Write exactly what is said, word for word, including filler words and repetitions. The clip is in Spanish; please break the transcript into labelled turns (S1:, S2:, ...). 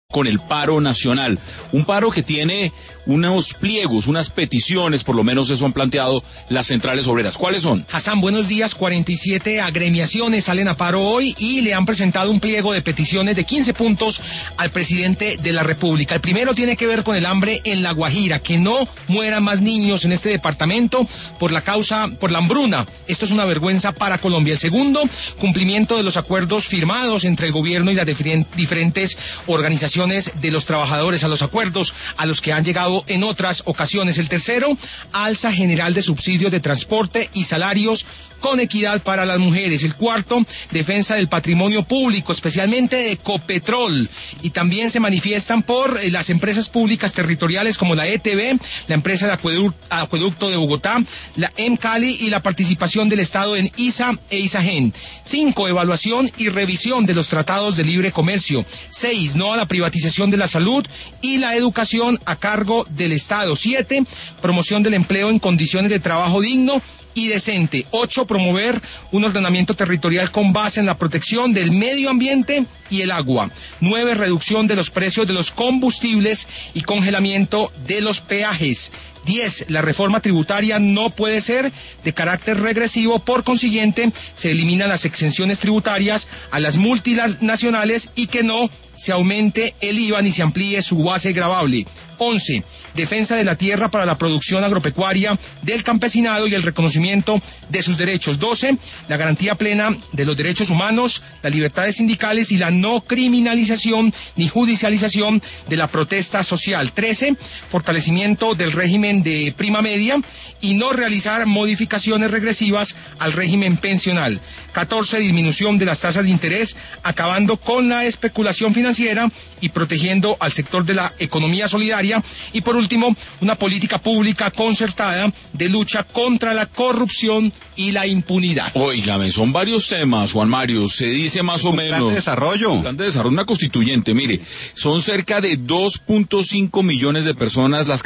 S1: Con el paro nacional, un paro que tiene unos pliegos, unas peticiones, por lo menos eso han planteado las centrales obreras. ¿Cuáles son?
S2: Hassan, buenos días. cuarenta y siete agremiaciones salen a paro hoy y le han presentado un pliego de peticiones de quince puntos al presidente de la República. El primero tiene que ver con el hambre en La Guajira, que no mueran más niños en este departamento por la causa, por la hambruna. Esto es una vergüenza para Colombia. El segundo, cumplimiento de los acuerdos firmados entre el gobierno y las diferentes organizaciones de los trabajadores, a los acuerdos a los que han llegado en otras ocasiones. El tercero, alza general de subsidios de transporte y salarios con equidad para las mujeres. El cuarto, defensa del patrimonio público, especialmente de Ecopetrol, y también se manifiestan por eh, las empresas públicas territoriales como la E T B, la empresa de acueducto, acueducto de Bogotá, la EMCALI y la participación del Estado en ISA e ISAGEN. Cinco, evaluación y revisión de los tratados de libre comercio. Seis, no a la privatización de la salud y la educación a cargo del Estado. Siete, promoción del empleo en condiciones de trabajo digno y decente. Ocho, promover un ordenamiento territorial con base en la protección del medio ambiente y el agua. Nueve, reducción de los precios de los combustibles y congelamiento de los peajes. Diez, la reforma tributaria no puede ser de carácter regresivo, por consiguiente, se eliminan las exenciones tributarias a las multinacionales y que no se aumente el I V A ni se amplíe su base gravable. Once, defensa de la tierra para la producción agropecuaria del campesinado y el reconocimiento de sus derechos. Doce, la garantía plena de los derechos humanos, las libertades sindicales y la no criminalización ni judicialización de la protesta social. Trece, fortalecimiento del régimen de prima media y no realizar modificaciones regresivas al régimen pensional. Catorce, disminución de las tasas de interés, acabando con la especulación financiera y protegiendo al sector de la economía solidaria. Y por último, una política pública concertada de lucha contra la corrupción y la impunidad.
S1: Óigame, son varios temas, Juan Mario, se dice más o menos.
S3: Plan de desarrollo.
S1: Plan de desarrollo, una constituyente, mire, son cerca de dos punto cinco millones de personas las